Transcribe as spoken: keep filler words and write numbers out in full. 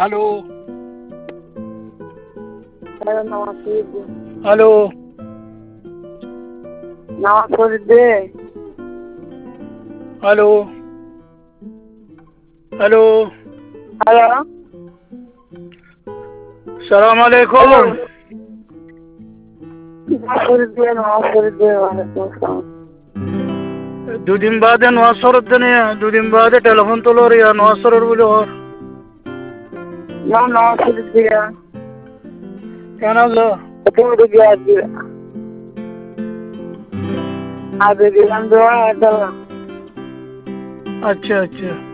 Hello नमस्ते। Hello नमस्ते। Hello hello hello सलाम हेलो अलैकुम। नमस्ते नमस्ते वालेकुम सलाम। দুদিন বাদে নোয়াশরত জানি দুদিন বাদে টেলিফোন তোলর ইয়া নোয়াশরর বলে ওর না নমস্তে দিয়া কেন হলো? তুমি তো গিয়ে দিবে আগে দিলাম দেওয়া এটা আচ্ছা আচ্ছা